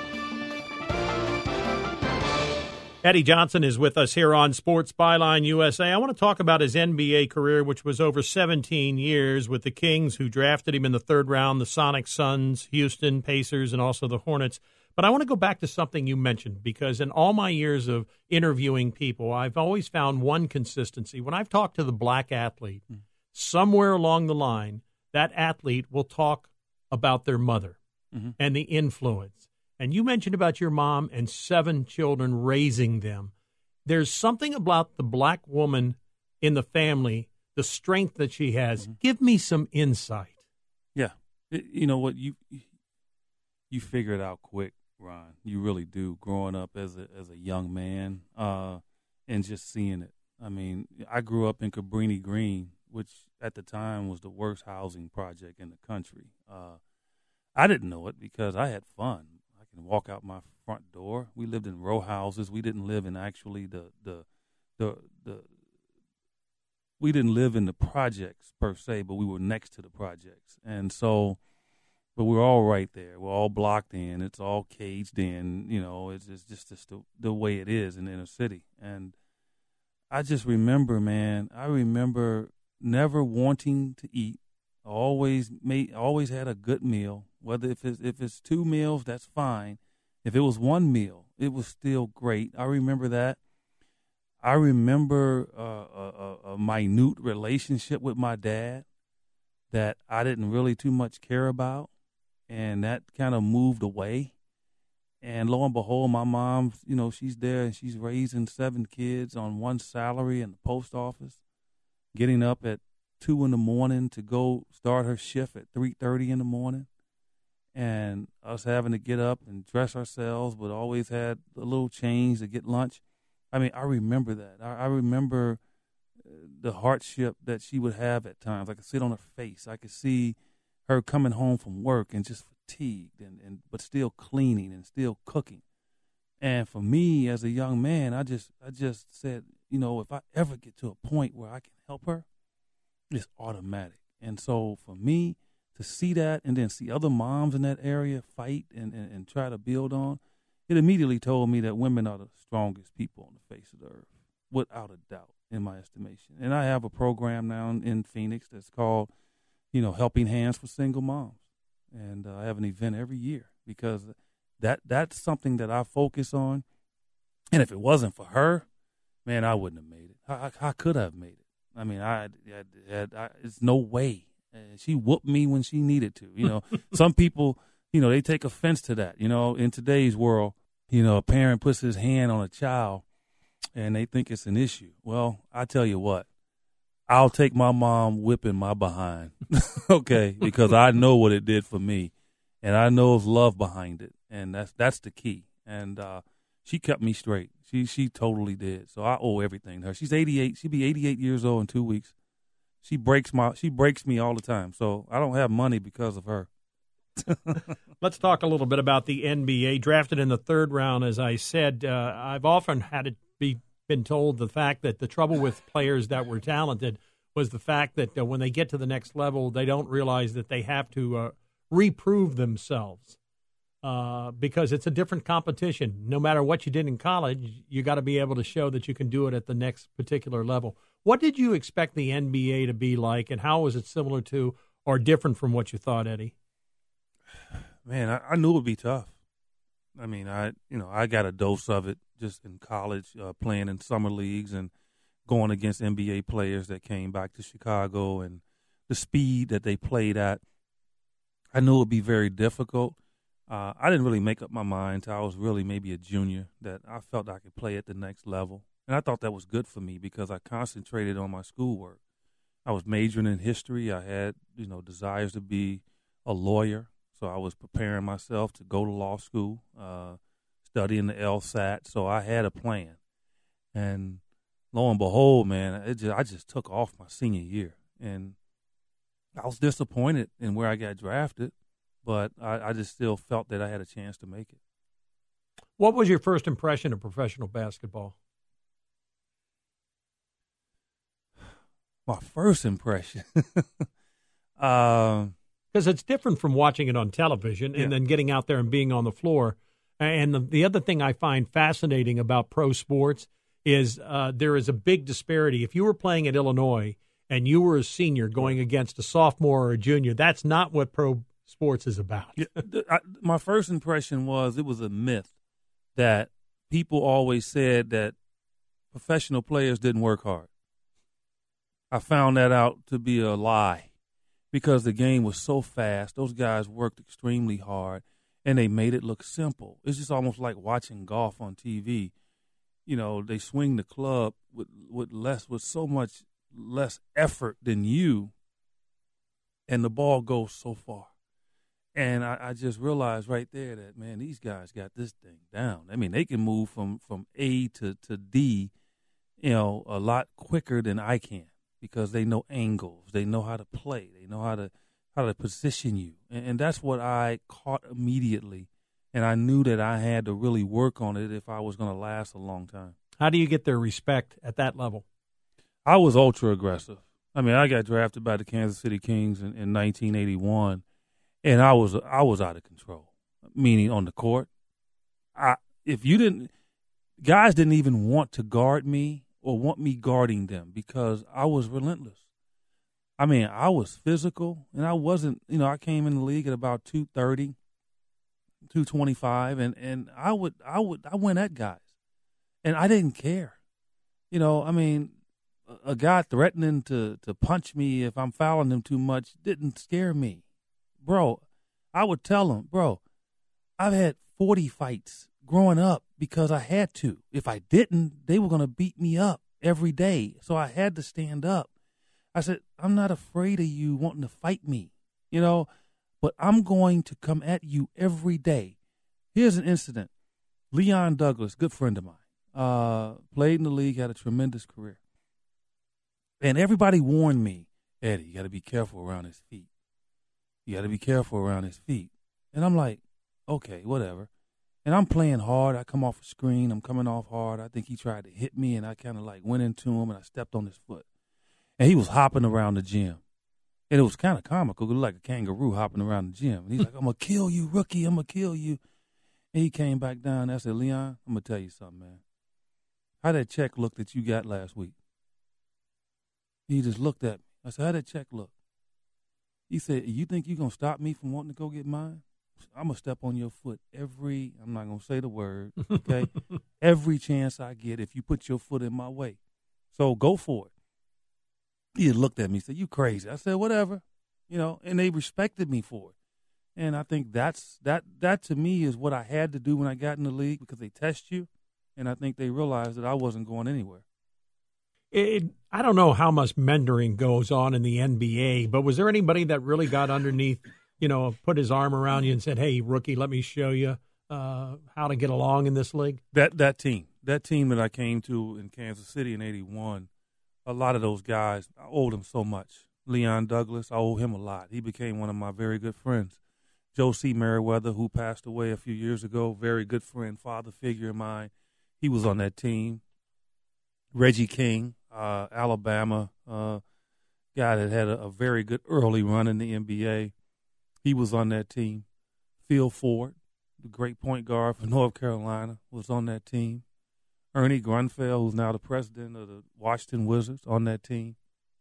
Eddie Johnson is with us here on Sports Byline U S A. I want to talk about his N B A career, which was over seventeen years with the Kings, who drafted him in the third round, the Sonics, Suns, Houston, Pacers, and also the Hornets. But I want to go back to something you mentioned, because in all my years of interviewing people, I've always found one consistency. When I've talked to the black athlete, mm. somewhere along the line, that athlete will talk about their mother mm-hmm. and the influence. And you mentioned about your mom and seven children raising them. There's something about the black woman in the family, the strength that she has. Mm-hmm. Give me some insight. Yeah. It, you know what? You you figure it out quick, Ron. You really do, growing up as a as a young man uh, and just seeing it. I mean, I grew up in Cabrini Green, which at the time was the worst housing project in the country. Uh, I didn't know it because I had fun. And walk out my front door. We lived in row houses. We didn't live in actually the the the the. We didn't live in the projects per se, but we were next to the projects, and so, but we're all right there. We're all blocked in. It's all caged in. You know, it's, it's just just the the way it is in the inner city. And I just remember, man. I remember never wanting to eat. I always made, always had a good meal. Whether if it's, if it's two meals, that's fine. If it was one meal, it was still great. I remember that. I remember uh, a, a minute relationship with my dad that I didn't really too much care about, and that kind of moved away. And lo and behold, my mom, you know, she's there and she's raising seven kids on one salary in the post office, getting up at two in the morning to go start her shift at three thirty in the morning. And us having to get up and dress ourselves, but always had a little change to get lunch. I mean, I remember that. I, I remember the hardship that she would have at times. I could see it on her face. I could see her coming home from work and just fatigued, and, and but still cleaning and still cooking. And for me, as a young man, I just I just said, you know, if I ever get to a point where I can help her, it's automatic. And so for me, to see that and then see other moms in that area fight and, and, and try to build on, it immediately told me that women are the strongest people on the face of the earth, without a doubt, in my estimation. And I have a program now in Phoenix that's called, you know, Helping Hands for Single Moms. And uh, I have an event every year because that that's something that I focus on. And if it wasn't for her, man, I wouldn't have made it. How, how could I have made it? I mean, I, I, I, I it's no way. And she whooped me when she needed to. You know, some people, you know, they take offense to that. You know, in today's world, you know, a parent puts his hand on a child and they think it's an issue. Well, I tell you what, I'll take my mom whipping my behind, okay, because I know what it did for me, and I know it's love behind it, and that's that's the key. And uh, she kept me straight. She she totally did. So I owe everything to her. She's eighty-eight. She'll be eighty-eight years old in two weeks. She breaks my she breaks me all the time. So I don't have money because of her. Let's talk a little bit about the N B A. Drafted in the third round, as I said, uh, I've often had it be been told the fact that the trouble with players that were talented was the fact that uh, when they get to the next level, they don't realize that they have to uh, reprove themselves uh, because it's a different competition. No matter what you did in college, you got to be able to show that you can do it at the next particular level. What did you expect the N B A to be like, and how was it similar to or different from what you thought, Eddie? Man, I, I knew it would be tough. I mean, I you know I got a dose of it just in college, uh, playing in summer leagues and going against N B A players that came back to Chicago, and the speed that they played at. I knew it would be very difficult. Uh, I didn't really make up my mind until I was really maybe a junior that I felt I could play at the next level. And I thought that was good for me because I concentrated on my schoolwork. I was majoring in history. I had, you know, desires to be a lawyer. So I was preparing myself to go to law school, uh, studying the LSAT. So I had a plan. And lo and behold, man, it just, I just took off my senior year. And I was disappointed in where I got drafted. but I, I just still felt that I had a chance to make it. What was your first impression of professional basketball? My first impression, um, because it's different from watching it on television and yeah. then getting out there and being on the floor. And the, the other thing I find fascinating about pro sports is uh, there is a big disparity. If you were playing at Illinois and you were a senior going against a sophomore or a junior, that's not what pro sports is about. Yeah, I, my first impression was it was a myth that people always said that professional players didn't work hard. I found that out to be a lie because the game was so fast. Those guys worked extremely hard, and they made it look simple. It's just almost like watching golf on T V. You know, they swing the club with, with less, with so much less effort than you, and the ball goes so far. And I, I just realized right there that, man, these guys got this thing down. I mean, they can move from, from A to, to D, you know, a lot quicker than I can. Because they know angles, they know how to play, they know how to how to position you, and, and that's what I caught immediately, and I knew that I had to really work on it if I was going to last a long time. How do you get their respect at that level? I was ultra aggressive. I mean, I got drafted by the Kansas City Kings in, in nineteen eighty-one, and I was I was out of control. Meaning on the court, I if you didn't, guys didn't even want to guard me or want me guarding them because I was relentless. I mean, I was physical, and I wasn't, you know, I came in the league at about two thirty, two twenty-five, and, and I would, I would, I went at guys, and I didn't care. You know, I mean, a guy threatening to, to punch me if I'm fouling him too much didn't scare me. Bro, I would tell him, bro, I've had forty fights growing up because I had to. If I didn't, they were going to beat me up every day. So I had to stand up. I said, I'm not afraid of you wanting to fight me, you know, but I'm going to come at you every day. Here's an incident. Leon Douglas, good friend of mine, uh, played in the league, had a tremendous career. And everybody warned me, Eddie, you got to be careful around his feet. You got to be careful around his feet. And I'm like, okay, whatever. And I'm playing hard. I come off a screen. I'm coming off hard. I think he tried to hit me, and I kind of like went into him, and I stepped on his foot. And he was hopping around the gym. And it was kind of comical. It looked like a kangaroo hopping around the gym. And he's like, I'm going to kill you, rookie. I'm going to kill you. And he came back down, and I said, Leon, I'm going to tell you something, man. How that check look that you got last week? He just looked at me. I said, how that check look? He said, you think you're going to stop me from wanting to go get mine? I'm going to step on your foot every, I'm not going to say the word, okay? Every chance I get if you put your foot in my way. So go for it. He looked at me and said, you crazy. I said, whatever, you know, and they respected me for it. And I think that's, that, that to me is what I had to do when I got in the league because they test you, and I think they realized that I wasn't going anywhere. It, I don't know how much mentoring goes on in the N B A, but was there anybody that really got underneath, you know, put his arm around you and said, hey, rookie, let me show you uh, how to get along in this league? That that team, that team that I came to in Kansas City in eighty-one, a lot of those guys, I owed them so much. Leon Douglas, I owe him a lot. He became one of my very good friends. Joe C. Merriweather, who passed away a few years ago, very good friend, father figure of mine. He was on that team. Reggie King, uh, Alabama, uh, guy that had a, a very good early run in the N B A. He was on that team. Phil Ford, the great point guard for North Carolina, was on that team. Ernie Grunfeld, who's now the president of the Washington Wizards, on that team.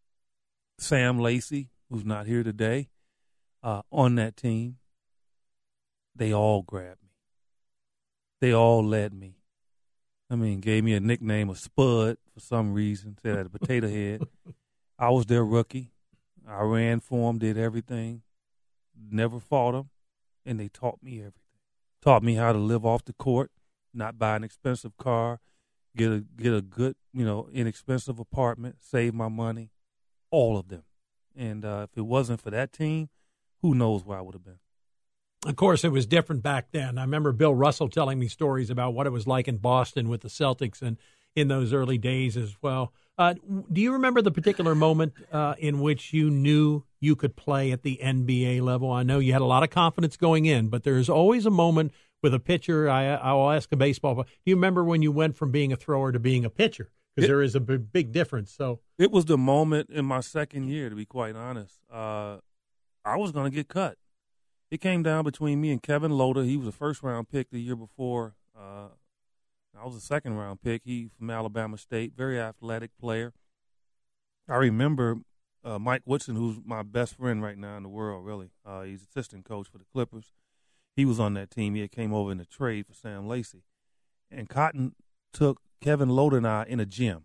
Sam Lacey, who's not here today, uh, on that team. They all grabbed me. They all led me. I mean, gave me a nickname of Spud for some reason, said I had a potato head. I was their rookie. I ran for them, did everything. Never fought them, and they taught me everything. Taught me how to live off the court, not buy an expensive car, get a get a good, you know, inexpensive apartment, save my money, all of them. And uh, if it wasn't for that team, who knows where I would have been. Of course, it was different back then. I remember Bill Russell telling me stories about what it was like in Boston with the Celtics and in those early days as well. Uh, do you remember the particular moment uh, in which you knew you could play at the N B A level? I know you had a lot of confidence going in, but there's always a moment with a pitcher. I, I'll ask a baseball player. Do you remember when you went from being a thrower to being a pitcher? Because there is a big, big difference. So it was the moment in my second year, to be quite honest. Uh, I was going to get cut. It came down between me and Kevin Loader. He was a first-round pick the year before. Uh, I was a second-round pick. He from Alabama State, very athletic player. I remember uh, Mike Woodson, who's my best friend right now in the world, really. Uh, he's assistant coach for the Clippers. He was on that team. He came over in the trade for Sam Lacey. And Cotton took Kevin Loader and I in a gym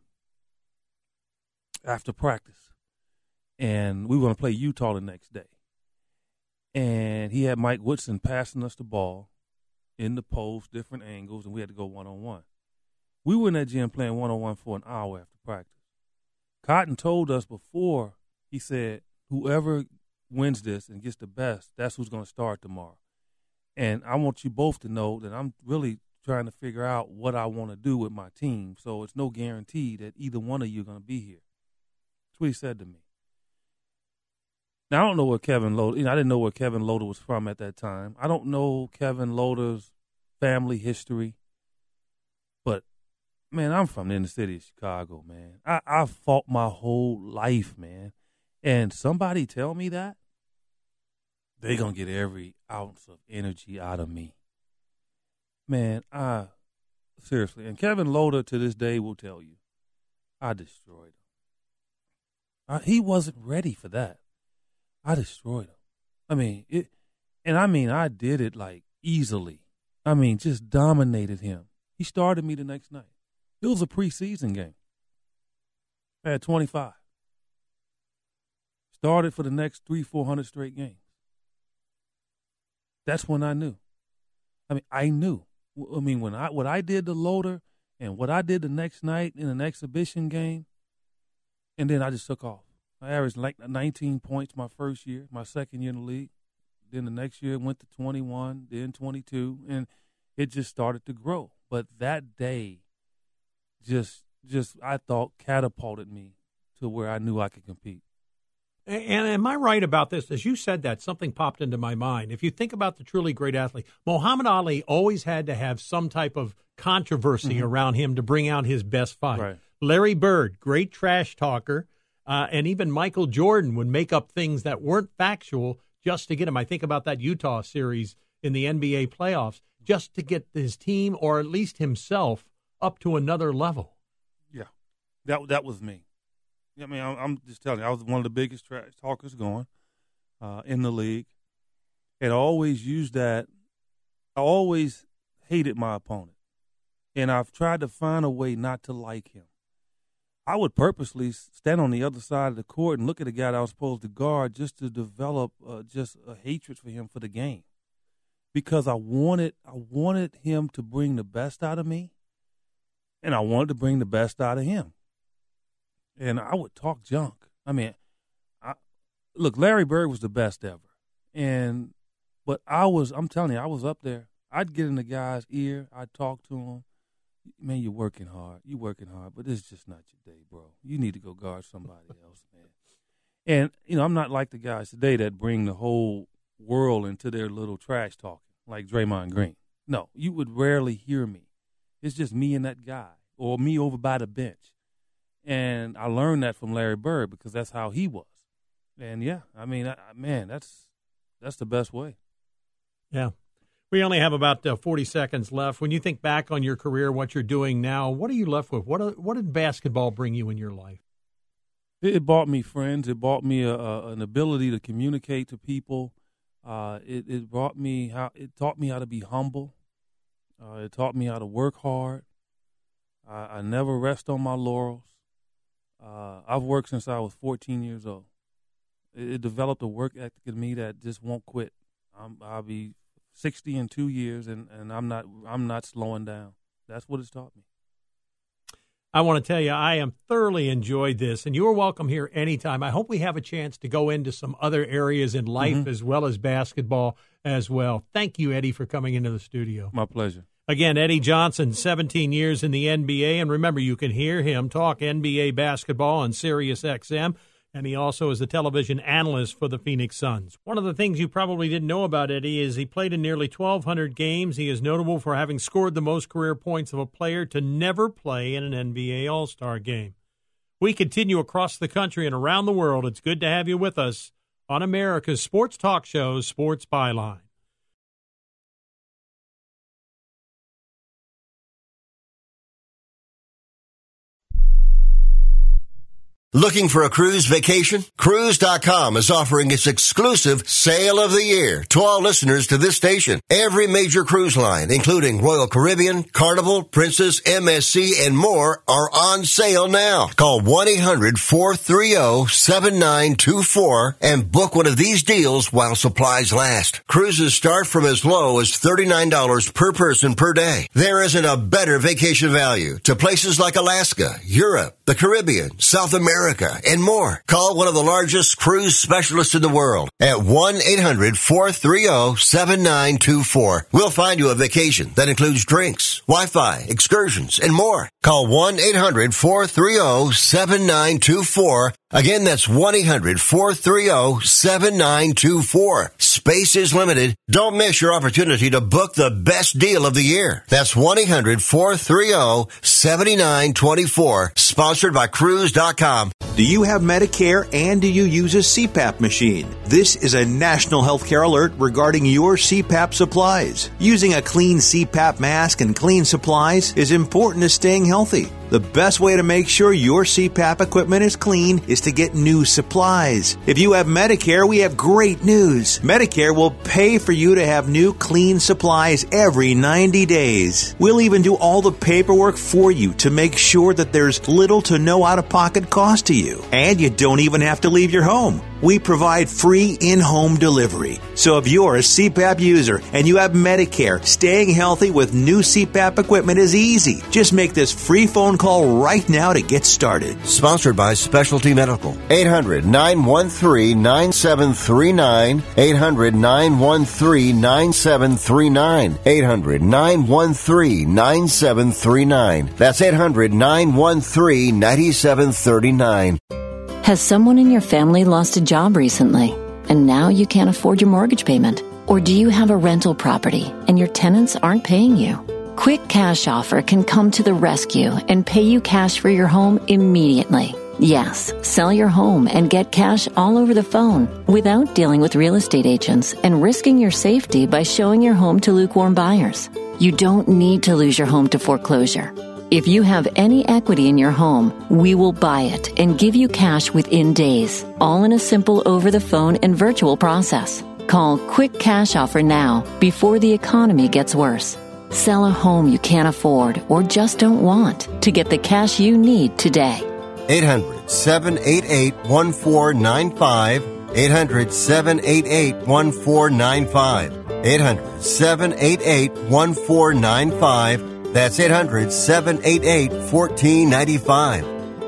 after practice. And we were going to play Utah the next day. And he had Mike Woodson passing us the ball in the post, different angles, and we had to go one-on-one. We were in that gym playing one-on-one for an hour after practice. Cotton told us before, he said, whoever wins this and gets the best, that's who's going to start tomorrow. And I want you both to know that I'm really trying to figure out what I want to do with my team, so it's no guarantee that either one of you are going to be here. That's what he said to me. Now, I don't know where Kevin Loader, you know, I didn't know where Kevin Loader was from at that time. I don't know Kevin Loader's family history. But, man, I'm from the inner city of Chicago, man. I, I fought my whole life, man. And somebody tell me that, they're going to get every ounce of energy out of me. Man, I, seriously, and Kevin Loader to this day will tell you, I destroyed him. I, he wasn't ready for that. I destroyed him. I mean, it, and I mean, I did it like easily. I mean, just dominated him. He started me the next night. It was a preseason game. I had twenty-five. Started for the next three, four hundred straight games. That's when I knew. I mean, I knew. I mean, when I what I did to Loader and what I did the next night in an exhibition game, and then I just took off. I averaged like nineteen points my first year, my second year in the league. Then the next year it went to twenty-one, then twenty-two, and it just started to grow. But that day just, just I thought, catapulted me to where I knew I could compete. And am I right about this? As you said that, something popped into my mind. If you think about the truly great athlete, Muhammad Ali always had to have some type of controversy mm-hmm. around him to bring out his best fight. Right. Larry Bird, great trash talker. Uh, and even Michael Jordan would make up things that weren't factual just to get him. I think about that Utah series in the N B A playoffs, just to get his team, or at least himself, up to another level. Yeah, that that was me. I mean, I'm, I'm just telling you, I was one of the biggest trash talkers going uh, in the league. And I always used that. I always hated my opponent. And I've tried to find a way not to like him. I would purposely stand on the other side of the court and look at a guy that I was supposed to guard just to develop uh, just a hatred for him for the game, because I wanted I wanted him to bring the best out of me, and I wanted to bring the best out of him. And I would talk junk. I mean, I, look, Larry Bird was the best ever, and but I was I'm telling you, I was up there. I'd get in the guy's ear, I'd talk to him. Man, you're working hard. You're working hard, but it's just not your day, bro. You need to go guard somebody else, man. And, you know, I'm not like the guys today that bring the whole world into their little trash talking, like Draymond Green. No, you would rarely hear me. It's just me and that guy, or me over by the bench. And I learned that from Larry Bird, because that's how he was. And, yeah, I mean, I, man, that's that's the best way. Yeah. We only have about uh, forty seconds left. When you think back on your career, what you're doing now, what are you left with? What, what did basketball bring you in your life? It, it brought me friends. It brought me a, a, an ability to communicate to people. Uh, it, it brought me how it taught me how to be humble. Uh, it taught me how to work hard. I, I never rest on my laurels. Uh, I've worked since I was fourteen years old. It, it developed a work ethic in me that just won't quit. I'm, I'll be sixty in two years, and, and I'm not I'm not slowing down. That's what it's taught me. I want to tell you, I am thoroughly enjoyed this, and you are welcome here anytime. I hope we have a chance to go into some other areas in life mm-hmm. as well as basketball as well. Thank you, Eddie, for coming into the studio. My pleasure. Again, Eddie Johnson, seventeen years in the N B A, and remember, you can hear him talk N B A basketball on Sirius X M, and he also is the television analyst for the Phoenix Suns. One of the things you probably didn't know about Eddie is he played in nearly twelve hundred games. He is notable for having scored the most career points of a player to never play in an N B A All-Star game. We continue across the country and around the world. It's good to have you with us on America's sports talk show, Sports Byline. Looking for a cruise vacation? Cruise dot com is offering its exclusive Sale of the Year to all listeners to this station. Every major cruise line, including Royal Caribbean, Carnival, Princess, M S C, and more, are on sale now. Call one eight hundred four three zero seven nine two four and book one of these deals while supplies last. Cruises start from as low as thirty-nine dollars per person per day. There isn't a better vacation value to places like Alaska, Europe, the Caribbean, South America, and more. Call one of the largest cruise specialists in the world at one eight hundred four three zero seven nine two four. We'll find you a vacation that includes drinks, Wi-Fi, excursions, and more. Call one eight hundred four three zero seven nine two four. Again, that's one eight hundred four three zero seven nine two four. Space is limited. Don't miss your opportunity to book the best deal of the year. That's one eight hundred four three zero seven nine two four. Sponsored by Cruise dot com. Do you have Medicare and do you use a C PAP machine? This is a national healthcare alert regarding your C PAP supplies. Using a clean C PAP mask and clean supplies is important to staying healthy. The best way to make sure your C PAP equipment is clean is to get new supplies. If you have Medicare, we have great news. Medicare will pay for you to have new clean supplies every ninety days. We'll even do all the paperwork for you to make sure that there's little to no out-of-pocket cost to you. And you don't even have to leave your home. We provide free in-home delivery. So if you're a C PAP user and you have Medicare, staying healthy with new C PAP equipment is easy. Just make this free phone call right now to get started. Sponsored by Specialty Medical. eight hundred nine one three nine seven three nine. eight hundred nine one three nine seven three nine. eight hundred nine one three nine seven three nine. That's eight hundred nine one three nine seven three nine. Has someone in your family lost a job recently, and now you can't afford your mortgage payment? Or do you have a rental property, and your tenants aren't paying you? Quick Cash Offer can come to the rescue and pay you cash for your home immediately. Yes, sell your home and get cash all over the phone without dealing with real estate agents and risking your safety by showing your home to lukewarm buyers. You don't need to lose your home to foreclosure. If you have any equity in your home, we will buy it and give you cash within days, all in a simple over-the-phone and virtual process. Call Quick Cash Offer now before the economy gets worse. Sell a home you can't afford or just don't want to get the cash you need today. eight hundred seven eight eight one four nine five. eight hundred seven eight eight one four nine five. eight hundred seven eight eight one four nine five. That's eight hundred seven eight eight one four nine five.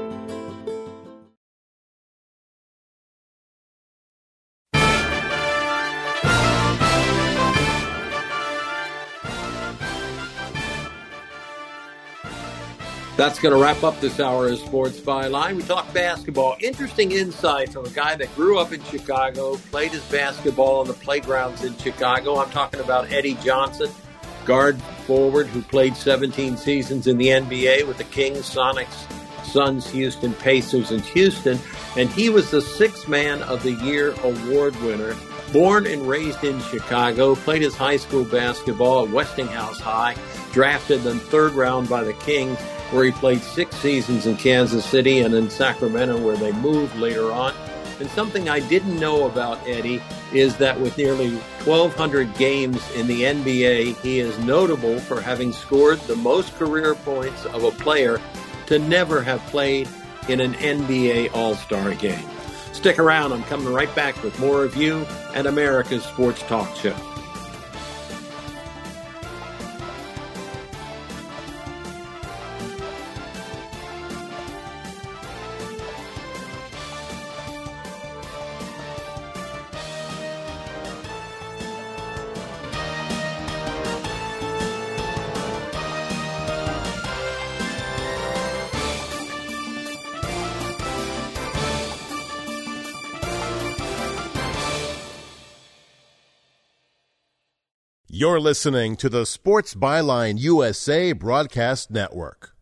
That's going to wrap up this hour of Sports Byline. We talk basketball. Interesting insight from a guy that grew up in Chicago, played his basketball on the playgrounds in Chicago. I'm talking about Eddie Johnson, guard forward who played seventeen seasons in the N B A with the Kings, Sonics, Suns, Houston Pacers, and Houston. And he was the Sixth Man of the Year award winner. Born and raised in Chicago, played his high school basketball at Westinghouse High, drafted in the third round by the Kings, where he played six seasons in Kansas City and in Sacramento, where they moved later on. And something I didn't know about Eddie is that with nearly twelve hundred games in the N B A, he is notable for having scored the most career points of a player to never have played in an N B A All-Star game. Stick around. I'm coming right back with more of you and America's Sports Talk Show. You're listening to the Sports Byline U S A Broadcast Network.